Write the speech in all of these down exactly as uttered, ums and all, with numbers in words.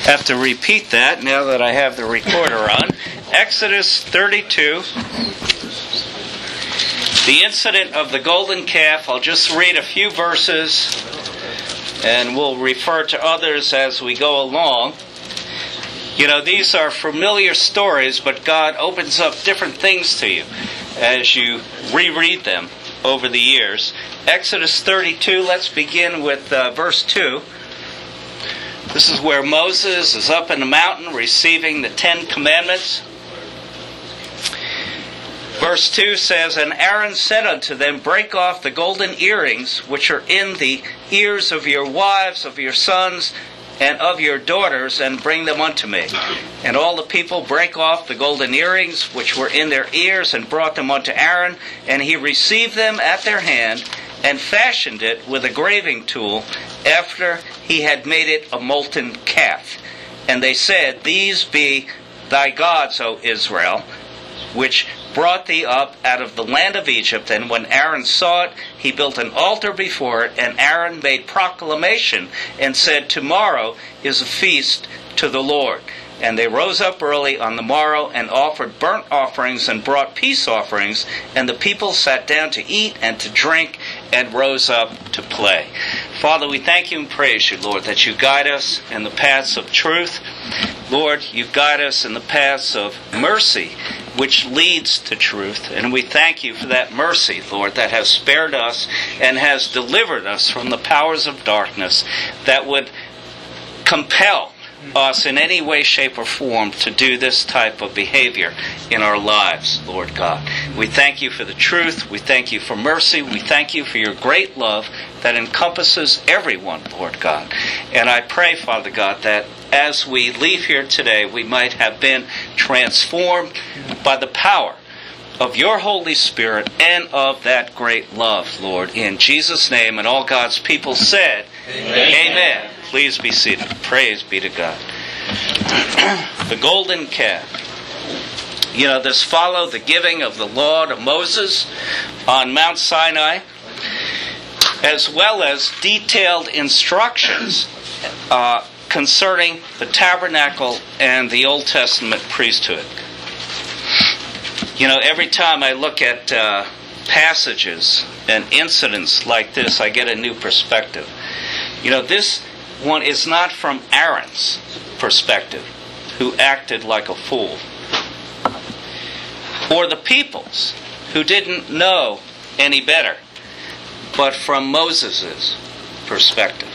have to repeat that now that I have the recorder on. Exodus thirty-two. The incident of the golden calf. I'll just read a few verses and we'll refer to others as we go along. You know, these are familiar stories, but God opens up different things to you as you reread them over the years. Exodus thirty-two, let's begin with uh, verse two. This is where Moses is up in the mountain receiving the Ten Commandments. Verse two says, "And Aaron said unto them, Break off the golden earrings which are in the ears of your wives, of your sons, and of your daughters, and bring them unto me. And all the people brake off the golden earrings which were in their ears, and brought them unto Aaron. And he received them at their hand, and fashioned it with a graving tool, after he had made it a molten calf. And they said, These be thy gods, O Israel, which brought thee up out of the land of Egypt. And when Aaron saw it, he built an altar before it, and Aaron made proclamation and said, Tomorrow is a feast to the Lord. And they rose up early on the morrow and offered burnt offerings and brought peace offerings. And the people sat down to eat and to drink and rose up to play." Father, we thank you and praise you, Lord, that you guide us in the paths of truth. Lord, you guide us in the paths of mercy, which leads to truth. And we thank you for that mercy, Lord, that has spared us and has delivered us from the powers of darkness that would compel us in any way, shape, or form to do this type of behavior in our lives, Lord God. We thank you for the truth. We thank you for mercy. We thank you for your great love that encompasses everyone, Lord God. And I pray, Father God, that as we leave here today, we might have been transformed by the power of your Holy Spirit and of that great love, Lord. In Jesus' name, and all God's people said, Amen. Amen. Please be seated. Praise be to God. The golden calf. You know, this followed the giving of the law to Moses on Mount Sinai, as well as detailed instructions uh, concerning the tabernacle and the Old Testament priesthood. You know, every time I look at uh, passages and incidents like this, I get a new perspective. You know, this one is not from Aaron's perspective, who acted like a fool, or the people's, who didn't know any better, but from Moses' perspective.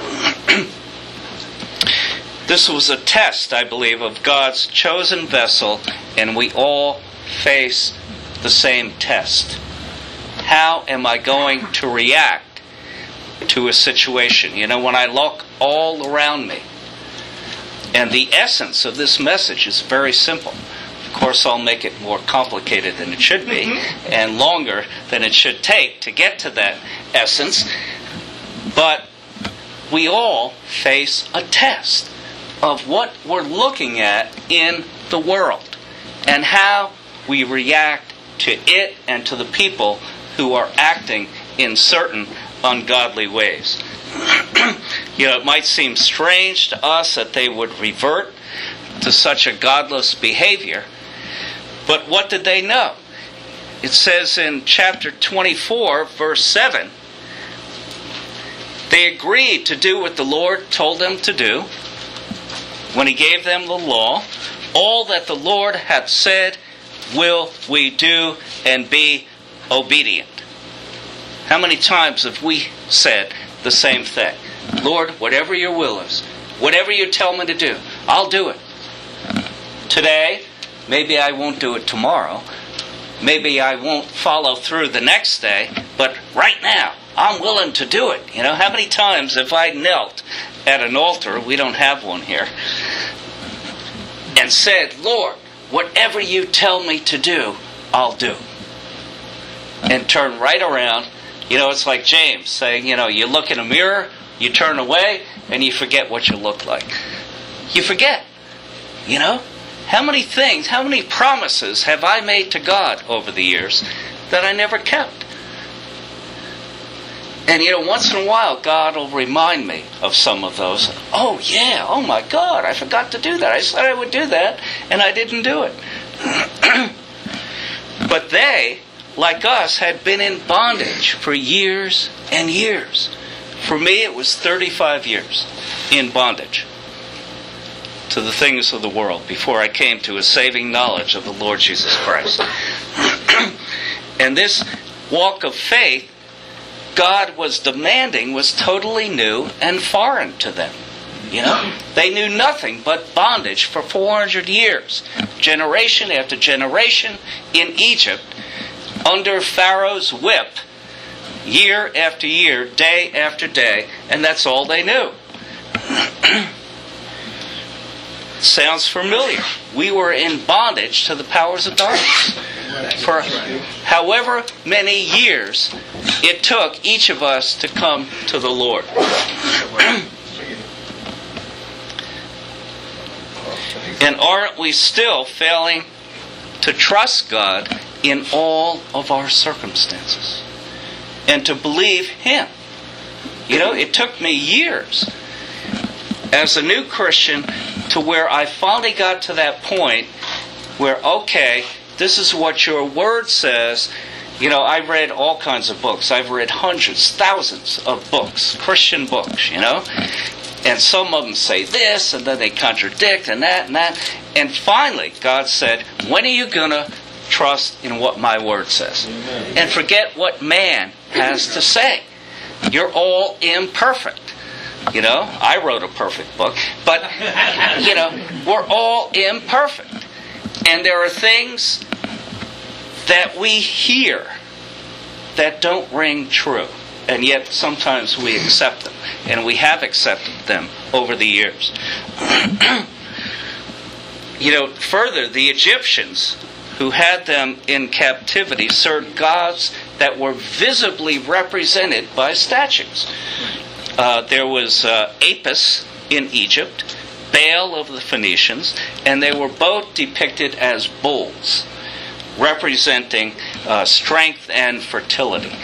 This was a test, I believe, of God's chosen vessel, and we all face the same test. How am I going to react to a situation? You know, when I look all around me, and the essence of this message is very simple. Of course, I'll make it more complicated than it should be, and longer than it should take to get to that essence. But we all face a test of what we're looking at in the world, and how we react to it and to the people who are acting in certain ungodly ways. You know, it might seem strange to us that they would revert to such a godless behavior, but what did they know? It says in chapter twenty-four, verse seven, they agreed to do what the Lord told them to do when He gave them the law. All that the Lord hath said will we do, and be obedient. How many times have we said the same thing? Lord, whatever your will is, whatever you tell me to do, I'll do it. Today, maybe I won't do it tomorrow. Maybe I won't follow through the next day, but right now, I'm willing to do it. You know, how many times have I knelt at an altar, we don't have one here, and said, Lord, whatever you tell me to do, I'll do. And turn right around. You know, it's like James saying, you know, you look in a mirror, you turn away, and you forget what you look like. You forget. You know? How many things, how many promises have I made to God over the years that I never kept? And, you know, once in a while, God will remind me of some of those. Oh, yeah, oh my God, I forgot to do that. I said I would do that, and I didn't do it. But they, like us, had been in bondage for years and years. For me, it was thirty-five years in bondage to the things of the world before I came to a saving knowledge of the Lord Jesus Christ. And this walk of faith God was demanding was totally new and foreign to them. You know, they knew nothing but bondage for four hundred years, generation after generation in Egypt, under Pharaoh's whip, year after year, day after day, and that's all they knew. Sounds familiar. We were in bondage to the powers of darkness for however many years it took each of us to come to the Lord. And aren't we still failing to trust God in all of our circumstances and to believe Him? You know, it took me years as a new Christian to where I finally got to that point where, okay, this is what your Word says. You know, I read all kinds of books. I've read hundreds, thousands of books, Christian books, you know. And some of them say this, and then they contradict, and that, and that. And finally, God said, when are you going to trust in what my Word says? Amen. And forget what man has to say. You're all imperfect. You know, I wrote a perfect book. But, you know, we're all imperfect. And there are things that we hear that don't ring true. And yet sometimes we accept them. And we have accepted them over the years. You know, further, the Egyptians who had them in captivity served gods that were visibly represented by statues. Uh, there was uh, Apis in Egypt, Baal of the Phoenicians, and they were both depicted as bulls, representing uh, strength and fertility.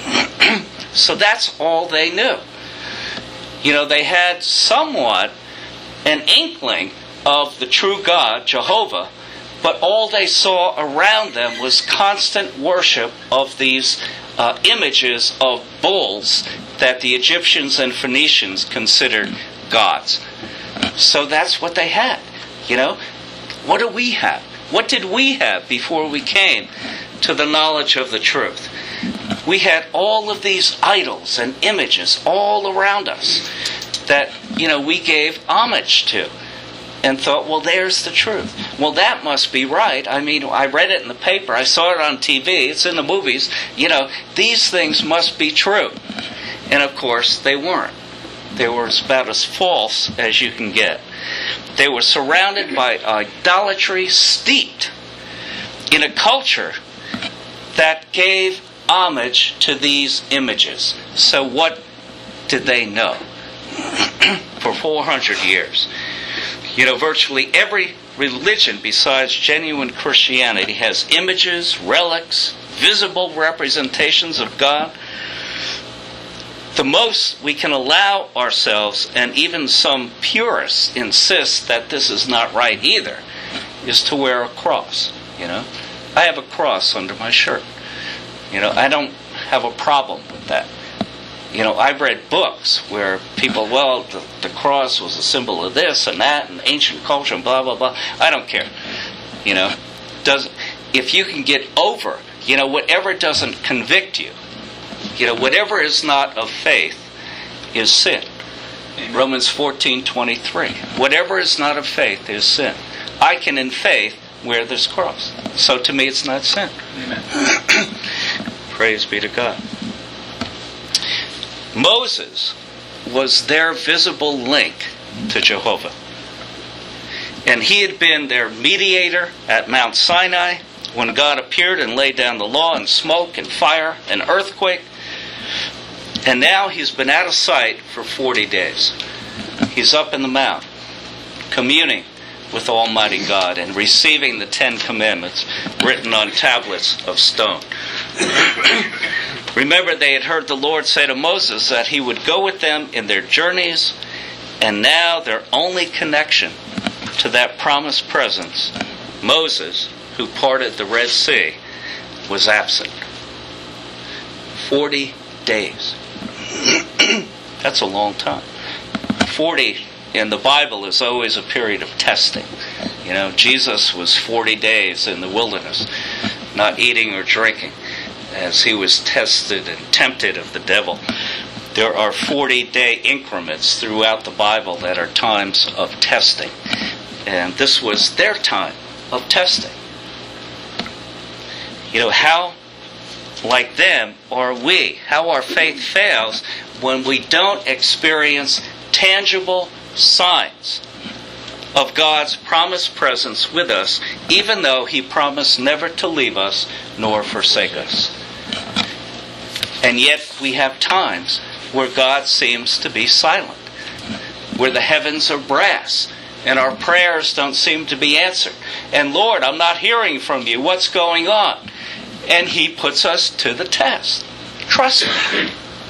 So that's all they knew. You know, they had somewhat an inkling of the true God, Jehovah, but all they saw around them was constant worship of these uh, images of bulls that the Egyptians and Phoenicians considered gods. So that's what they had. You know, what do we have? What did we have before we came to the knowledge of the truth? We had all of these idols and images all around us that, you know, we gave homage to and thought, well, there's the truth. Well, that must be right. I mean, I read it in the paper. I saw it on T V. It's in the movies. You know, these things must be true. And, of course, they weren't. They were about as false as you can get. They were surrounded by idolatry, steeped in a culture that gave homage to these images. So what did they know? For four hundred years. You know, virtually every religion besides genuine Christianity has images, relics, visible representations of God. The most we can allow ourselves, and even some purists insist that this is not right either, is to wear a cross. You know, I have a cross under my shirt. You know, I don't have a problem with that. You know, I've read books where people, well, the, the cross was a symbol of this and that and ancient culture and blah, blah, blah. I don't care. You know, doesn't, if you can get over, you know, whatever doesn't convict you, you know, whatever is not of faith is sin. Amen. Romans fourteen twenty-three. Whatever is not of faith is sin. I can, in faith, wear this cross. So to me, it's not sin. Amen. Praise be to God. Moses was their visible link to Jehovah. And he had been their mediator at Mount Sinai when God appeared and laid down the law in smoke and fire and earthquake. And now he's been out of sight for forty days. He's up in the mount, communing with Almighty God and receiving the Ten Commandments written on tablets of stone. Remember, they had heard the Lord say to Moses that he would go with them in their journeys, and now their only connection to that promised presence, Moses, who parted the Red Sea, was absent. Forty days. That's a long time. Forty in the Bible is always a period of testing. You know, Jesus was forty days in the wilderness, not eating or drinking, as he was tested and tempted of the devil. There are forty-day increments throughout the Bible that are times of testing. And this was their time of testing. You know, how like them are we? How our faith fails when we don't experience tangible signs of God's promised presence with us, even though He promised never to leave us nor forsake us. And yet we have times where God seems to be silent, where the heavens are brass and our prayers don't seem to be answered. And Lord, I'm not hearing from you. What's going on? And He puts us to the test. Trust me.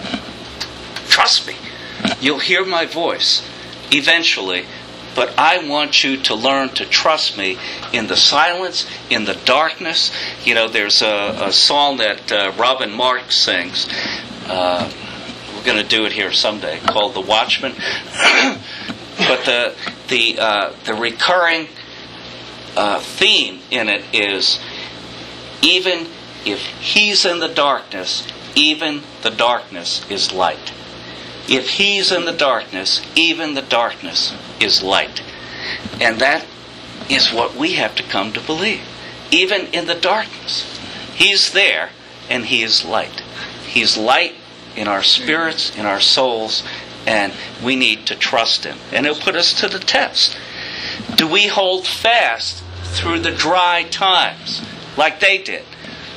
Trust me. You'll hear my voice eventually, but I want you to learn to trust me in the silence, in the darkness. You know, there's a, a song that uh, Robin Marks sings. Uh, we're going to do it here someday, called "The Watchman." But the the uh, the recurring uh, theme in it is, even if He's in the darkness, even the darkness is light. If He's in the darkness, even the darkness is light. And that is what we have to come to believe. Even in the darkness, He's there and He is light. He's light in our spirits, in our souls, and we need to trust Him. And He'll put us to the test. Do we hold fast through the dry times like they did?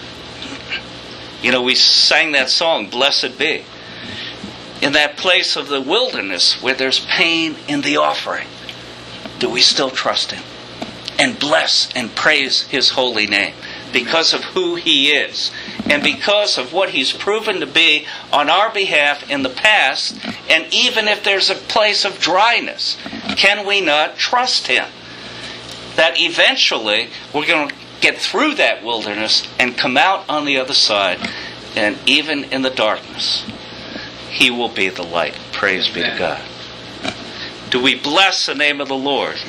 You know, we sang that song, "Blessed Be." In that place of the wilderness where there's pain in the offering, do we still trust Him and bless and praise His holy name because of who He is and because of what He's proven to be on our behalf in the past? And even if there's a place of dryness, can we not trust Him that eventually we're going to get through that wilderness and come out on the other side, and even in the darkness, He will be the light. Praise be to God. Do we bless the name of the Lord,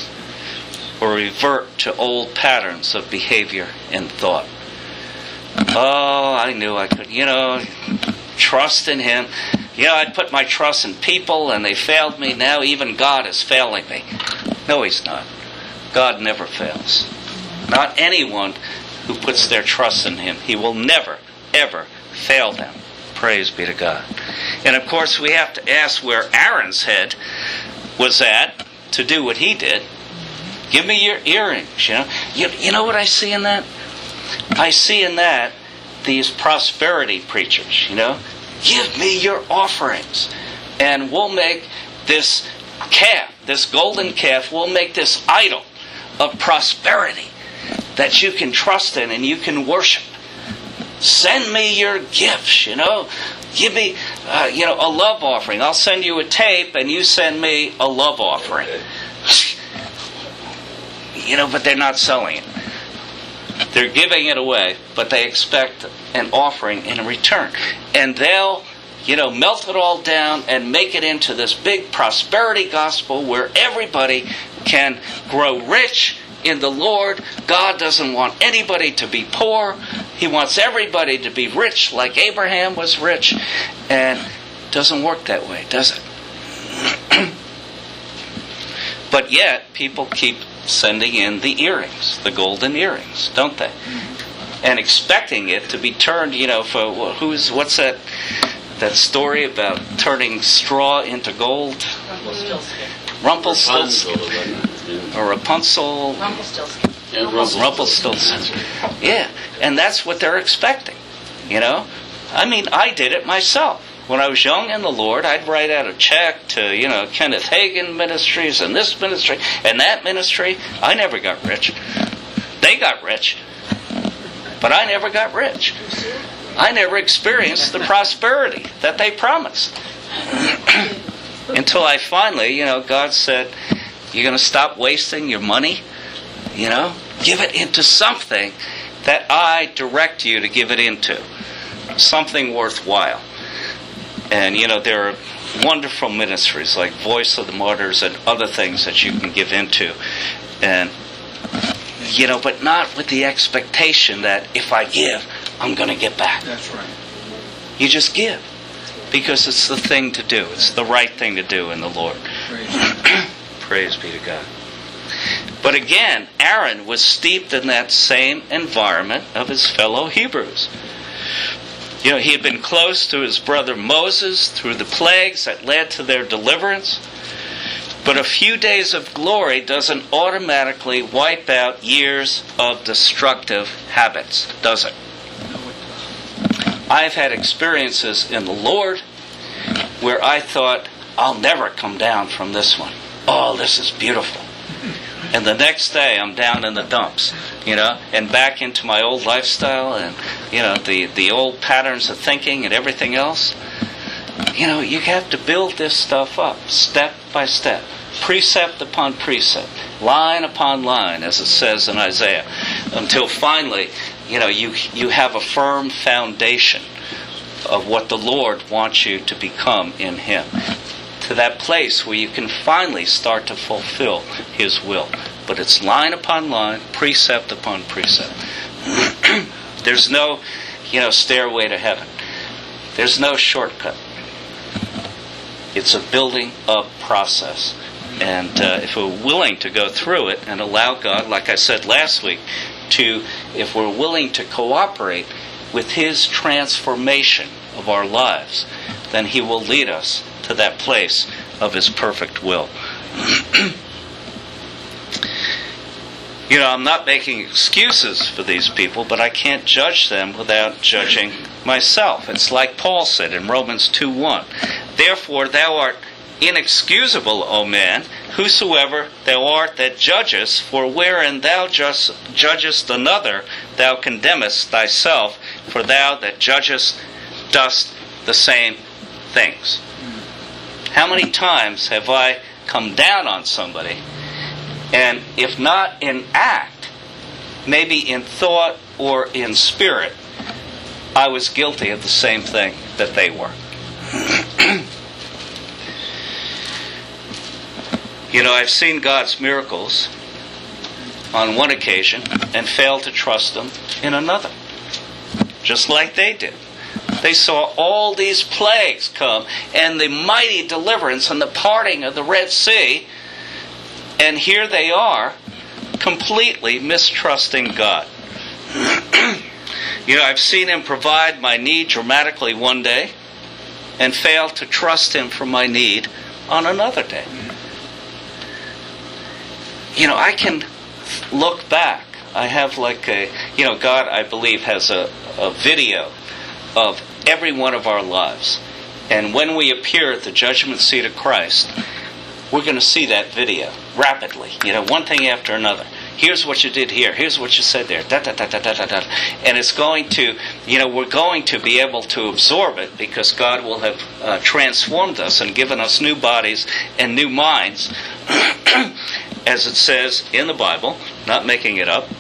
or revert to old patterns of behavior and thought? Oh, I knew I could, you know, trust in Him. You know, I'd put my trust in people and they failed me. Now even God is failing me. No, He's not. God never fails. Not anyone who puts their trust in Him. He will never, ever fail them. Praise be to God. And of course we have to ask where Aaron's head was at to do what he did. Give me your earrings, you know. You, you know what I see in that? I see in that these prosperity preachers, you know. Give me your offerings, and we'll make this calf, this golden calf, we'll make this idol of prosperity that you can trust in and you can worship. Send me your gifts, you know. Give me, uh, you know, a love offering. I'll send you a tape and you send me a love offering. You know, but they're not selling it. They're giving it away, but they expect an offering in return. And they'll, you know, melt it all down and make it into this big prosperity gospel where everybody can grow rich in the Lord. God doesn't want anybody to be poor. He wants everybody to be rich like Abraham was rich. And it doesn't work that way, does it? But yet, people keep sending in the earrings, the golden earrings, don't they? And expecting it to be turned, you know, for who's, what's that that story about turning straw into gold? Rumpelstiltskin. Rumpelstiltskin. Or Rapunzel. Rumpelstiltskin. Rumpelstiltskin. Rumpelstiltskin. Yeah, and that's what they're expecting, you know? I mean, I did it myself. When I was young in the Lord, I'd write out a check to, you know, Kenneth Hagin Ministries and this ministry and that ministry. I never got rich. They got rich. But I never got rich. I never experienced the prosperity that they promised. Until I finally, you know, God said, you're going to stop wasting your money? You know, give it into something that I direct you to give it into. Something worthwhile. And, you know, there are wonderful ministries like Voice of the Martyrs and other things that you can give into. And, you know, but not with the expectation that if I give, I'm going to get back. That's right. You just give. Because it's the thing to do. It's the right thing to do in the Lord. Praise, Praise be to God. But again, Aaron was steeped in that same environment of his fellow Hebrews. You know, he had been close to his brother Moses through the plagues that led to their deliverance. But a few days of glory doesn't automatically wipe out years of destructive habits, does it? I've had experiences in the Lord where I thought, I'll never come down from this one. Oh, this is beautiful. And the next day I'm down in the dumps, you know, and back into my old lifestyle and, you know, the, the old patterns of thinking and everything else. You know, you have to build this stuff up, step by step, precept upon precept, line upon line, as it says in Isaiah, until finally, you know, you you have a firm foundation of what the Lord wants you to become in Him. To that place where you can finally start to fulfill His will. But it's line upon line, precept upon precept. There's no, you know, stairway to heaven. There's no shortcut. It's a building up process. And uh, if we're willing to go through it and allow God, like I said last week, to, if we're willing to cooperate with His transformation of our lives, then He will lead us to that place of His perfect will. You know, I'm not making excuses for these people, but I can't judge them without judging myself. It's like Paul said in Romans two one. Therefore thou art inexcusable, O man, whosoever thou art that judgest, for wherein thou just judgest another, thou condemnest thyself, for thou that judgest dost the same things. How many times have I come down on somebody, and if not in act, maybe in thought or in spirit, I was guilty of the same thing that they were. You know, I've seen God's miracles on one occasion and failed to trust Him in another. Just like they did. They saw all these plagues come and the mighty deliverance and the parting of the Red Sea. And here they are, completely mistrusting God. You know, I've seen Him provide my need dramatically one day and fail to trust Him for my need on another day. You know, I can look back. I have like a, you know, God, I believe, has a, a video of every one of our lives. And when we appear at the judgment seat of Christ, we're going to see that video rapidly. You know, one thing after another. Here's what you did here. Here's what you said there. Da, da, da, da, da, da, da. And it's going to, you know, we're going to be able to absorb it because God will have uh, transformed us and given us new bodies and new minds, as it says in the Bible, not making it up.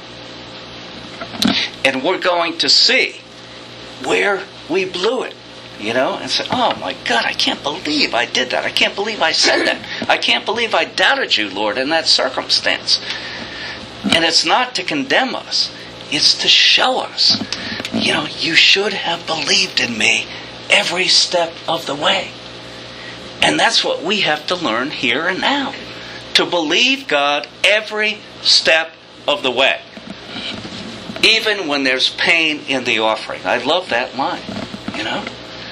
And we're going to see where we blew it, you know, and say, oh my God, I can't believe I did that. I can't believe I said that. I can't believe I doubted you, Lord, in that circumstance. And it's not to condemn us. It's to show us, you know, you should have believed in me every step of the way. And that's what we have to learn here and now. To believe God every step of the way. Even when there's pain in the offering. I love that line, you know.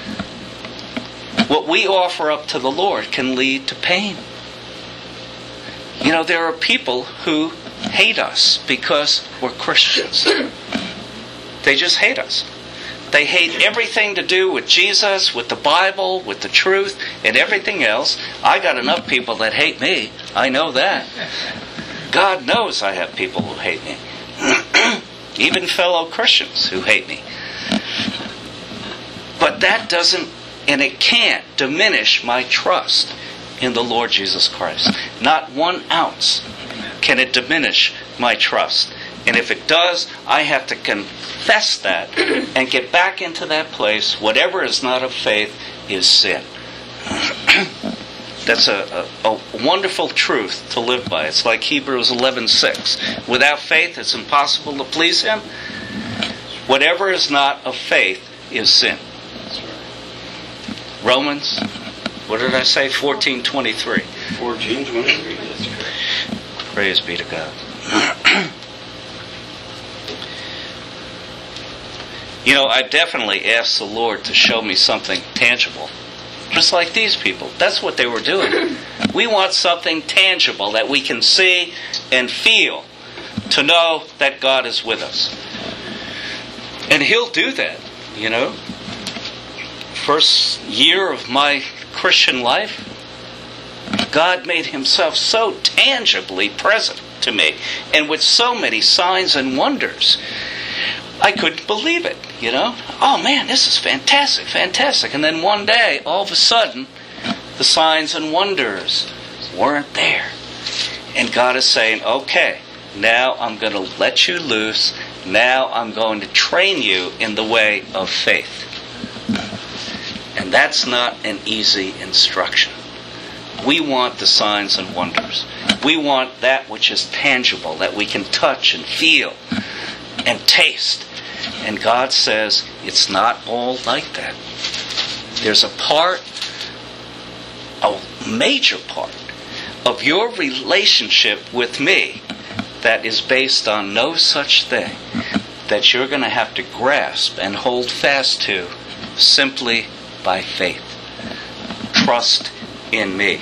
What we offer up to the Lord can lead to pain. You know, there are people who hate us because we're Christians. They just hate us. They hate everything to do with Jesus, with the Bible, with the truth, and everything else. I got enough people that hate me. I know that. God knows I have people who hate me. Even fellow Christians who hate me. But that doesn't, and it can't diminish my trust in the Lord Jesus Christ. Not one ounce can it diminish my trust. And if it does, I have to confess that and get back into that place. Whatever is not of faith is sin. That's a, a, a wonderful truth to live by. It's like Hebrews eleven six. Without faith, it's impossible to please Him. Whatever is not of faith is sin. Romans, what did I say? fourteen twenty-three. fourteen twenty-three. That's correct. Praise be to God. You know, I definitely asked the Lord to show me something tangible. Just like these people. That's what they were doing. We want something tangible that we can see and feel to know that God is with us. And He'll do that, you know. First year of my Christian life, God made Himself so tangibly present to me, and with so many signs and wonders. I couldn't believe it, you know. Oh man, this is fantastic, fantastic. And then one day, all of a sudden, the signs and wonders weren't there. And God is saying, okay, now I'm going to let you loose. Now I'm going to train you in the way of faith. And that's not an easy instruction. We want the signs and wonders. We want that which is tangible, that we can touch and feel and taste. And God says, it's not all like that. There's a part, a major part, of your relationship with me that is based on no such thing, that you're going to have to grasp and hold fast to simply by faith. Trust in me.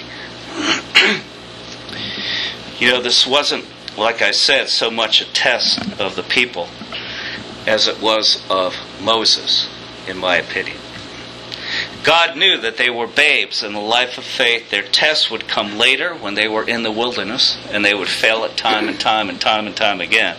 You know, this wasn't, like I said, so much a test of the people as it was of Moses, in my opinion. God knew that they were babes in the life of faith. Their tests would come later when they were in the wilderness, and they would fail it time and time and time and time again.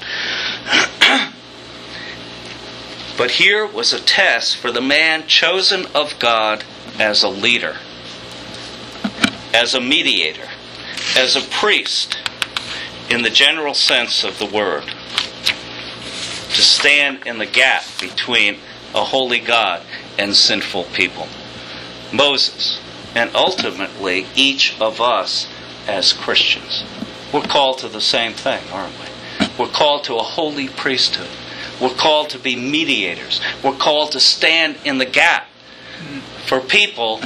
But here was a test for the man chosen of God as a leader, as a mediator, as a priest, in the general sense of the word, to stand in the gap between a holy God and sinful people. Moses, and ultimately each of us as Christians. We're called to the same thing, aren't we? We're called to a holy priesthood. We're called to be mediators. We're called to stand in the gap for people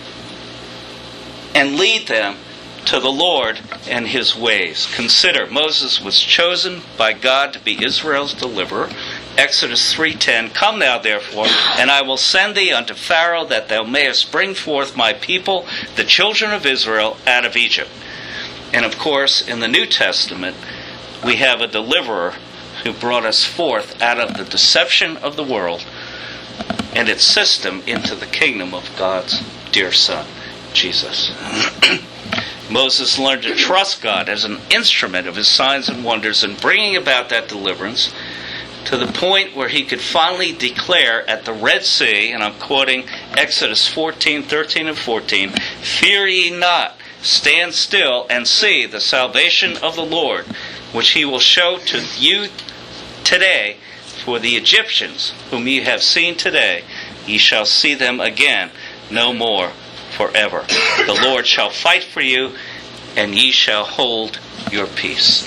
and lead them to the Lord and His ways. Consider, Moses was chosen by God to be Israel's deliverer. Exodus three ten, Come now therefore, and I will send thee unto Pharaoh, that thou mayest bring forth my people, the children of Israel, out of Egypt. And of course, in the New Testament, we have a deliverer who brought us forth out of the deception of the world and its system into the kingdom of God's dear Son, Jesus. Moses learned to trust God as an instrument of His signs and wonders in bringing about that deliverance, to the point where he could finally declare at the Red Sea, and I'm quoting Exodus fourteen, thirteen and fourteen, Fear ye not, stand still and see the salvation of the Lord, which He will show to you today. For the Egyptians, whom ye have seen today, ye shall see them again no more forever. The Lord shall fight for you, and ye shall hold your peace.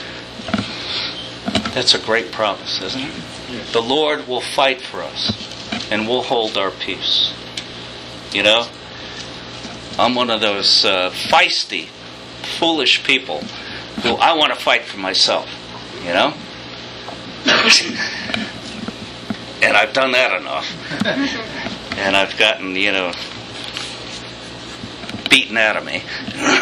That's a great promise, isn't it? Yes. The Lord will fight for us, and we'll hold our peace. You know, I'm one of those uh, feisty, foolish people who I want to fight for myself, you know? And I've done that enough. And I've gotten, you know, beaten out of me.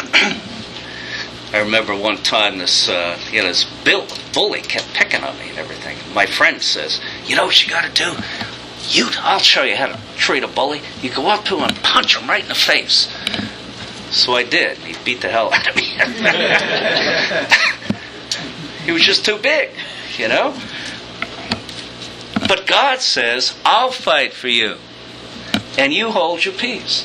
I remember one time this, uh, you know, this Bill, bully kept picking on me and everything. My friend says, you know what you got to do? You, I'll show you how to treat a bully. You go up to him and punch him right in the face. So I did. He beat the hell out of me. He was just too big, you know? But God says, I'll fight for you. and you hold your peace.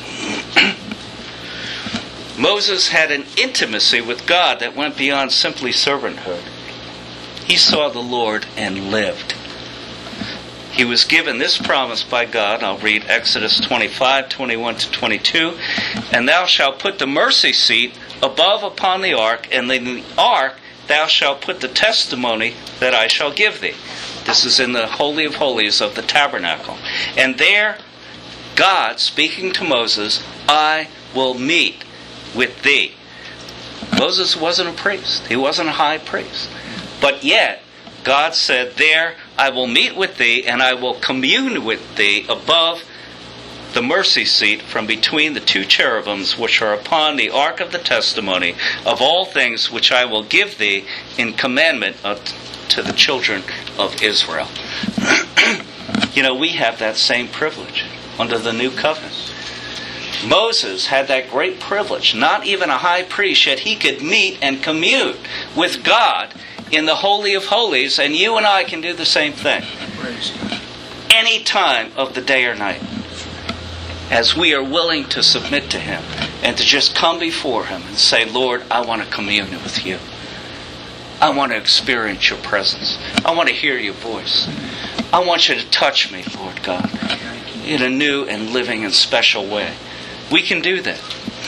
Moses had an intimacy with God that went beyond simply servanthood. He saw the Lord and lived. He was given this promise by God. I'll read Exodus twenty-five, twenty-one to twenty-two. And thou shalt put the mercy seat above upon the ark, and in the ark thou shalt put the testimony that I shall give thee. This is in the Holy of Holies of the tabernacle. And there, God, speaking to Moses, I will meet with thee. Moses wasn't a priest. He wasn't a high priest. But yet, God said, there I will meet with thee, and I will commune with thee above the mercy seat from between the two cherubims which are upon the ark of the testimony of all things which I will give thee in commandment of, to the children of Israel. You know, we have that same privilege under the new covenant. Moses had that great privilege, not even a high priest, yet he could meet and commune with God in the Holy of Holies, and you and I can do the same thing. Any time of the day or night, as we are willing to submit to Him and to just come before Him and say, Lord, I want to commune with you. I want to experience your presence. I want to hear your voice. I want you to touch me, Lord God, in a new and living and special way. We can do that.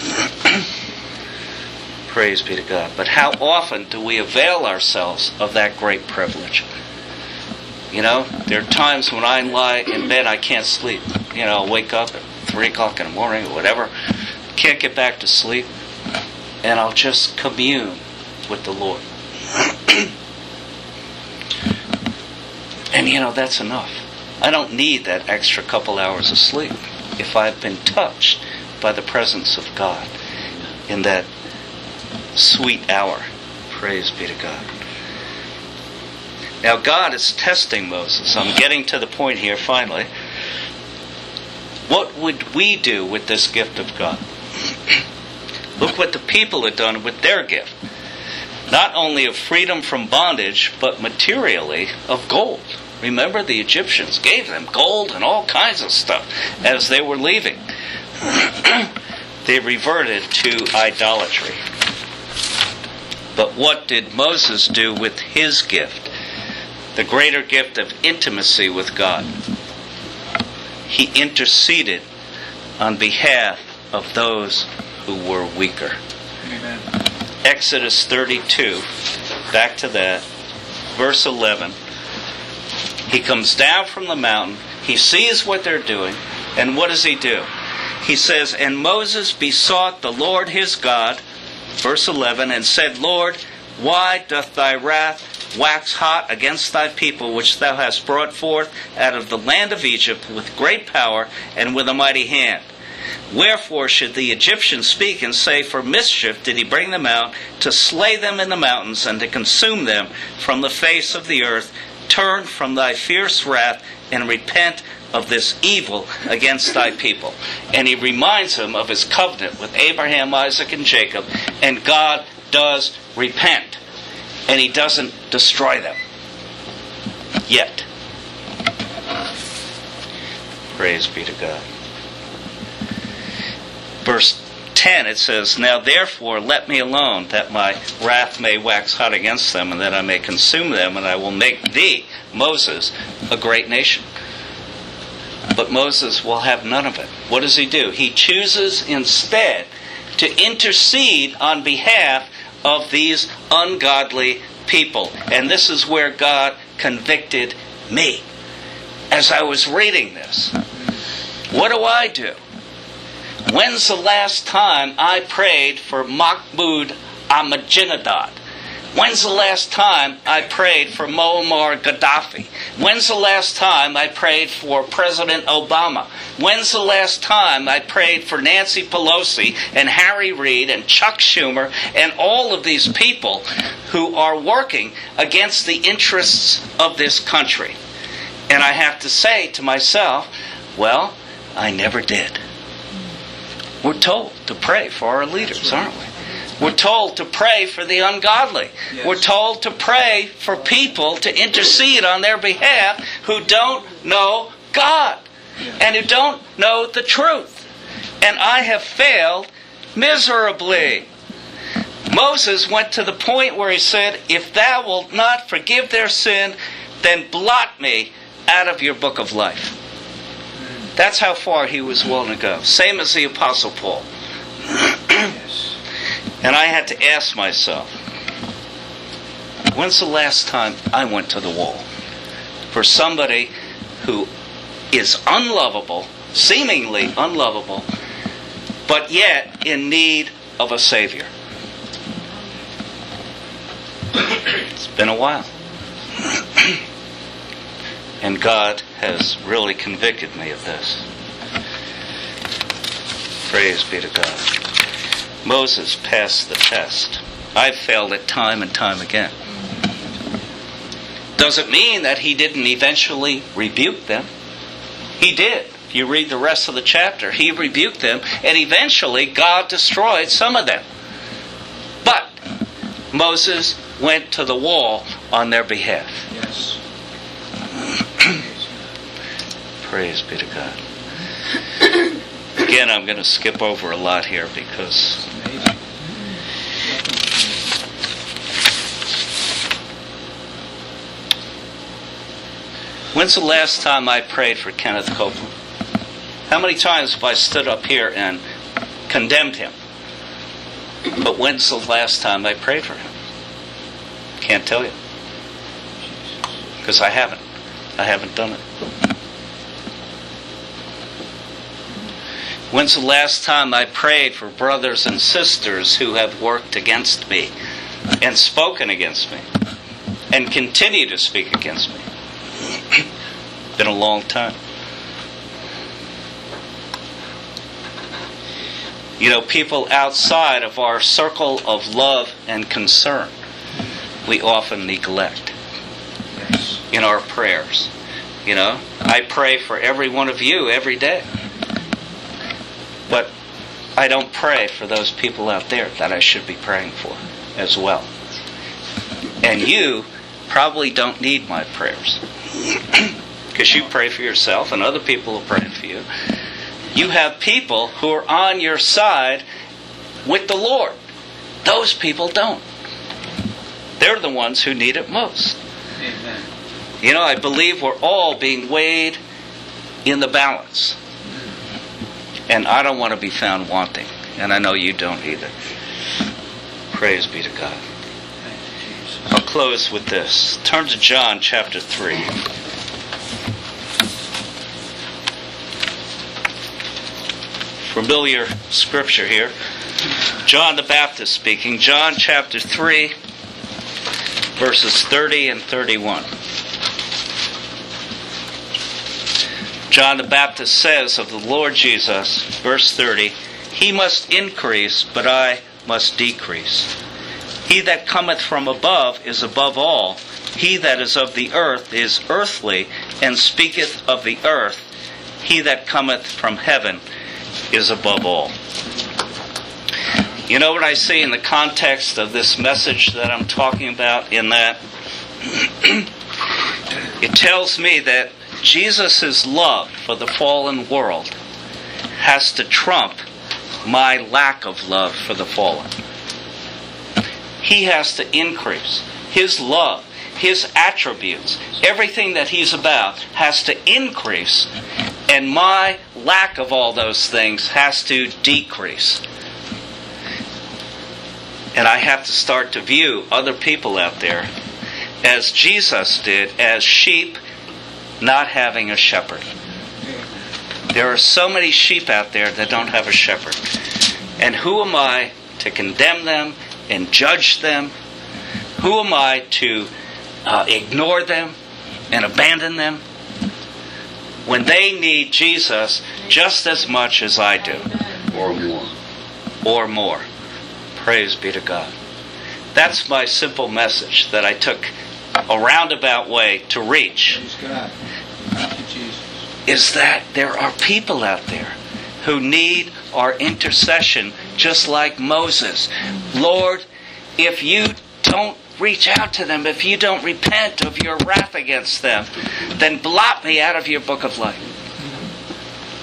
Praise be to God. But how often do we avail ourselves of that great privilege? You know, there are times when I lie in bed, I can't sleep. You know, I'll wake up at three o'clock in the morning or whatever, can't get back to sleep, and I'll just commune with the Lord. And you know, that's enough. I don't need that extra couple hours of sleep if I've been touched by the presence of God in that sweet hour. Praise be to God. Now God is testing Moses. I'm getting to the point here finally. What would we do with this gift of God? Look what the people had done with their gift. Not only of freedom from bondage, but materially of gold. Remember, the Egyptians gave them gold and all kinds of stuff as they were leaving. They reverted to idolatry. But what did Moses do with his gift? The greater gift of intimacy with God. He interceded on behalf of those who were weaker. Amen. Exodus thirty-two, back to that, verse eleven. He comes down from the mountain, he sees what they're doing, and what does he do? He says, and Moses besought the Lord his God, verse eleven, and said, Lord, why doth thy wrath wax hot against thy people, which thou hast brought forth out of the land of Egypt with great power and with a mighty hand? Wherefore should the Egyptians speak and say, for mischief did he bring them out, to slay them in the mountains and to consume them from the face of the earth? Turn from thy fierce wrath and repent of this evil against thy people. And he reminds him of his covenant with Abraham, Isaac, and Jacob. And God does repent. And he doesn't destroy them. Yet. Praise be to God. Verse ten, it says, now therefore let me alone, that my wrath may wax hot against them, and that I may consume them, and I will make thee, Moses, a great nation. But Moses will have none of it. What does he do? He chooses instead to intercede on behalf of these ungodly people. And this is where God convicted me as I was reading this. What do I do? When's the last time I prayed for Mahmoud Ahmadinejad? When's the last time I prayed for Muammar Gaddafi? When's the last time I prayed for President Obama? When's the last time I prayed for Nancy Pelosi and Harry Reid and Chuck Schumer and all of these people who are working against the interests of this country? And I have to say to myself, well, I never did. We're told to pray for our leaders, aren't we? We're told to pray for the ungodly. Yes. We're told to pray for people to intercede on their behalf who don't know God. and who don't know the truth. And I have failed miserably. Moses went to the point where he said, if thou wilt not forgive their sin, then blot me out of your book of life. That's how far he was willing to go. Same as the Apostle Paul. And I had to ask myself, when's the last time I went to the wall for somebody who is unlovable, seemingly unlovable, but yet in need of a Savior? It's been a while. And God has really convicted me of this. Praise be to God. Moses passed the test. I've failed it time and time again. Doesn't mean that he didn't eventually rebuke them. He did. If you read the rest of the chapter, he rebuked them, and eventually God destroyed some of them. But Moses went to the wall on their behalf. Yes. Praise be to God. Again, I'm going to skip over a lot here because when's the last time I prayed for Kenneth Copeland? How many times have I stood up here and condemned him? But when's the last time I prayed for him? Can't tell you. Because I haven't. I haven't done it. When's the last time I prayed for brothers and sisters who have worked against me and spoken against me and continue to speak against me? Been a long time. You know, people outside of our circle of love and concern, we often neglect in our prayers. You know, I pray for every one of you every day. But I don't pray for those people out there that I should be praying for as well. And you probably don't need my prayers. Because you pray for yourself and other people are praying for you. You have people who are on your side with the Lord. Those people don't. They're the ones who need it most. Amen. You know, I believe we're all being weighed in the balance. And I don't want to be found wanting. And I know you don't either. Praise be to God. I'll close with this. Turn to John chapter three. Familiar scripture here. John the Baptist speaking. John chapter three, verses thirty and thirty-one. John the Baptist says of the Lord Jesus, verse thirty, He must increase, but I must decrease. He that cometh from above is above all. He that is of the earth is earthly, and speaketh of the earth. He that cometh from heaven is above all. You know what I see in the context of this message that I'm talking about in that? It tells me that Jesus' love for the fallen world has to trump my lack of love for the fallen. He has to increase. His love, His attributes, everything that He's about has to increase, and my lack of all those things has to decrease. And I have to start to view other people out there as Jesus did, as sheep not having a shepherd. There are so many sheep out there that don't have a shepherd. And who am I to condemn them and judge them? Who am I to uh, ignore them and abandon them when they need Jesus just as much as I do? Or more. Or more. Praise be to God. That's my simple message that I took a roundabout way to reach. Praise God. Thank you, Jesus. Is that there are people out there who need our intercession just like Moses. Lord, if you don't reach out to them, if you don't repent of your wrath against them, then blot me out of your book of life.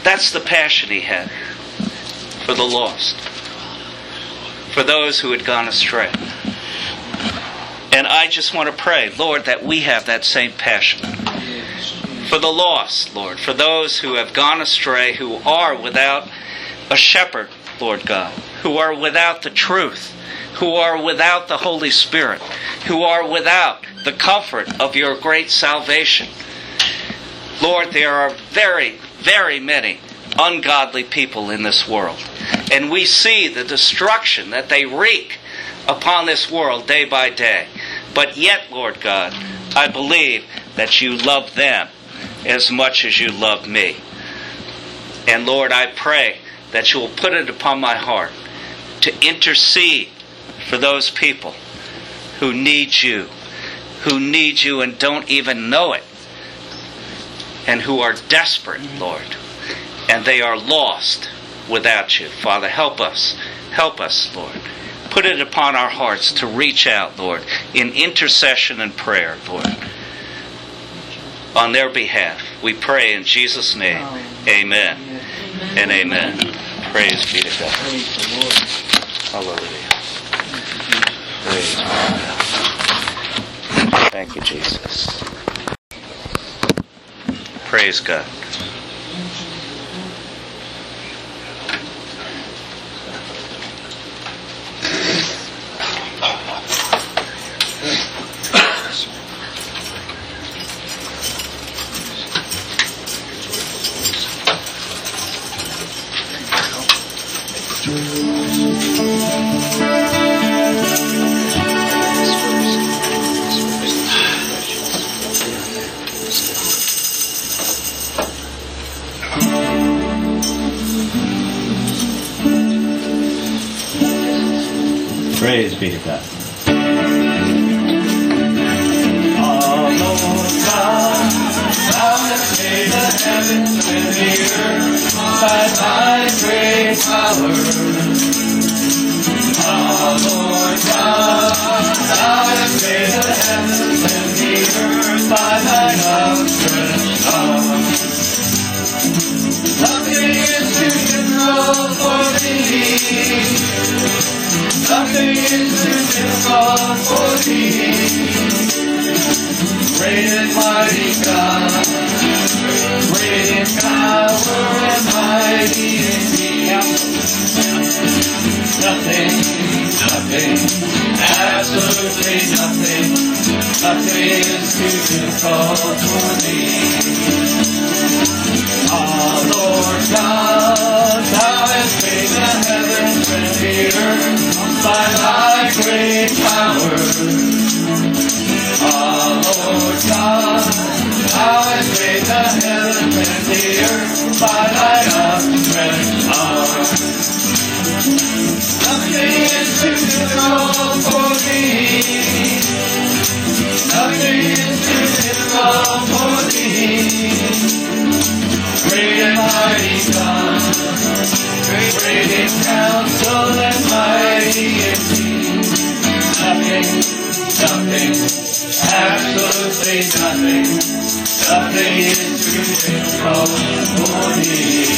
That's the passion he had for the lost, for those who had gone astray. And I just want to pray, Lord, that we have that same passion for the lost, Lord, for those who have gone astray, who are without a shepherd, Lord God, who are without the truth, who are without the Holy Spirit, who are without the comfort of your great salvation. Lord, there are very, very many ungodly people in this world. And we see the destruction that they wreak upon this world day by day. But yet, Lord God, I believe that you love them as much as you love me. And Lord, I pray that you will put it upon my heart to intercede for those people who need you, who need you and don't even know it, and who are desperate, Lord, and they are lost without you. Father, help us. Help us, Lord. Put it upon our hearts to reach out, Lord, in intercession and prayer, Lord, on their behalf. We pray in Jesus' name. Amen and amen. Praise be to God. Praise the Lord. Hallelujah. Praise God. Thank you, Jesus. Praise God. Praise be to God. Oh Lord God, thou hast made the heavens and the earth by thy great power. Oh Lord God, thou hast made the heavens and the earth by thine outstretched arm. Nothing is too difficult for thee. Nothing is too difficult for thee. Great and mighty God, great in power and mighty indeed. Nothing, nothing, absolutely nothing, nothing is too difficult for thee. Oh Lord God, thou hast made the heavens and the earth by thy great power. Oh Lord God, thou hast made the heavens and the earth by thy outstretched arm. Nothing is too difficult for thee. Nothing is too difficult for thee. Great and mighty God, great in counsel and mighty in deed. Nothing, nothing, absolutely nothing, nothing is too difficult for thee.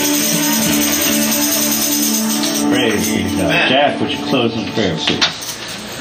Praise be to God. Jack, would you close in prayer, please?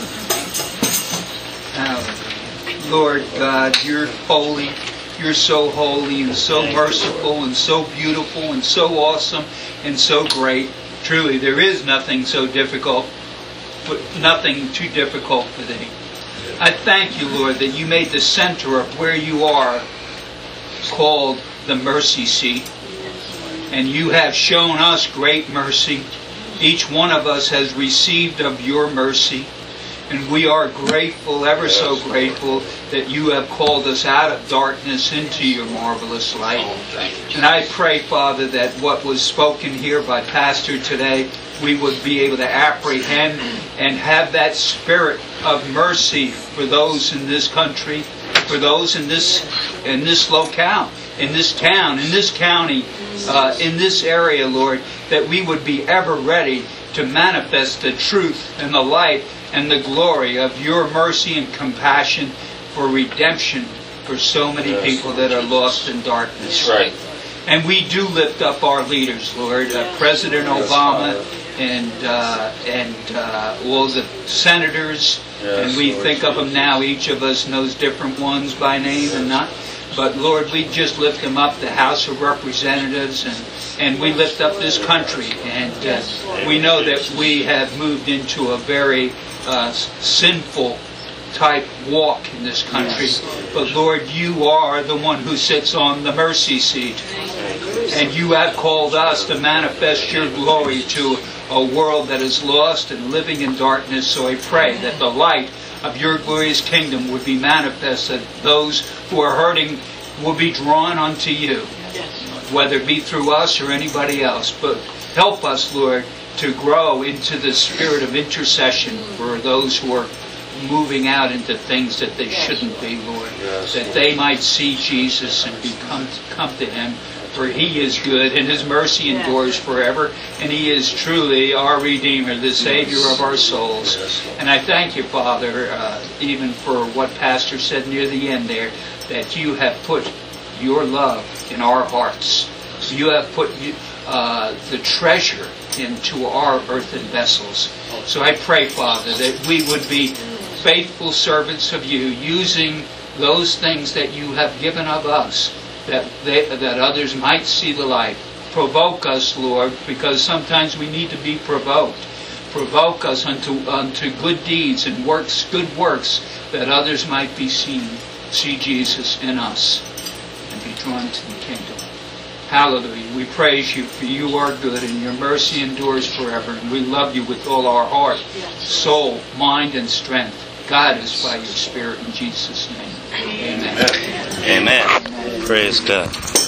Now, Lord God, you're holy. You're so holy and so merciful and so beautiful and so awesome and so great. Truly, there is nothing so difficult, nothing too difficult for thee. I thank you, Lord, that you made the center of where you are called the mercy seat. And you have shown us great mercy. Each one of us has received of your mercy. And we are grateful, ever so grateful, that you have called us out of darkness into your marvelous light. And I pray, Father, that what was spoken here by Pastor today, we would be able to apprehend and have that spirit of mercy for those in this country, for those in this in this locale, in this town, in this county, uh, in this area, Lord, that we would be ever ready to manifest the truth and the light and the glory of your mercy and compassion for redemption for so many people that are lost in darkness. Right. And we do lift up our leaders, Lord, uh, President Obama and uh, and uh, all the senators, and we think of them now. Each of us knows different ones by name and not. But Lord, we just lift them up, the House of Representatives, and, and we lift up this country. And uh, we know that we have moved into a very uh, sinful type walk in this country. But Lord, you are the one who sits on the mercy seat. And you have called us to manifest your glory to a world that is lost and living in darkness. So I pray that the light of your glorious kingdom would be manifested. Those who are hurting will be drawn unto you, whether it be through us or anybody else. But help us, Lord, to grow into the spirit of intercession for those who are moving out into things that they shouldn't be, Lord. That they might see Jesus and become come to Him. For He is good, and His mercy endures forever, and He is truly our Redeemer, the Savior of our souls. And I thank you, Father, uh, even for what Pastor said near the end there, that you have put your love in our hearts. You have put uh, the treasure into our earthen vessels. So I pray, Father, that we would be faithful servants of you, using those things that you have given of us, that they, that others might see the light. Provoke us, Lord, because sometimes we need to be provoked. Provoke us unto unto good deeds and works, good works, that others might be seen, see Jesus in us, and be drawn to the kingdom. Hallelujah. We praise you, for you are good, and your mercy endures forever. And we love you with all our heart, soul, mind, and strength. Guide us by your Spirit in Jesus' name. Amen. Amen. Amen. Praise God.